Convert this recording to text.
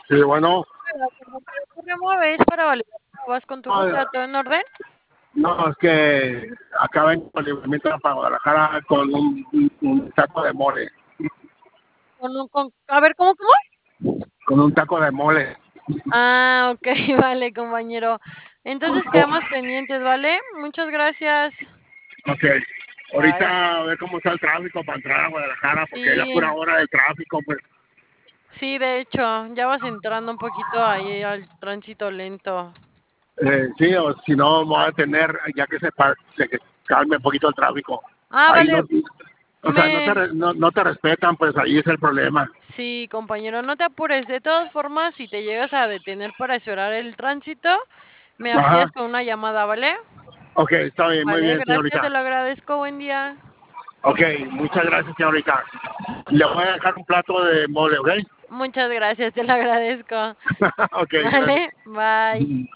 Sí, bueno, Hola, ¿cómo te remueves para validar cómo vas con tu no, ruta? ¿Todo en orden? no, es que acá vengo con libramiento para Guadalajara con un taco de mole, A ver, ¿cómo? con un taco de mole. Ah, ok, vale, compañero. Entonces quedamos pendientes, ¿vale? Muchas gracias. Ok, Bye. ahorita a ver cómo está el tráfico para entrar a Guadalajara, porque es la Sí, pura hora del tráfico, pues. sí, de hecho, ya vas entrando un poquito ahí al tránsito lento. Sí, o si no, me voy a tener, ya que se que calme un poquito el tráfico. Ah, Ahí vale, no, o sea, me... no te respetan, pues ahí es el problema. Sí, compañero, no te apures. De todas formas, si te llegas a detener para esperar el tránsito, me Ajá, apoyas con una llamada, ¿vale? ok, está bien, muy Vale, bien, gracias, te señorita. lo agradezco. Buen día. Ok, muchas gracias, señorita. Le voy a dejar un plato de mole, ¿ok? Muchas gracias, te lo agradezco. Ok, Vale, gracias. bye.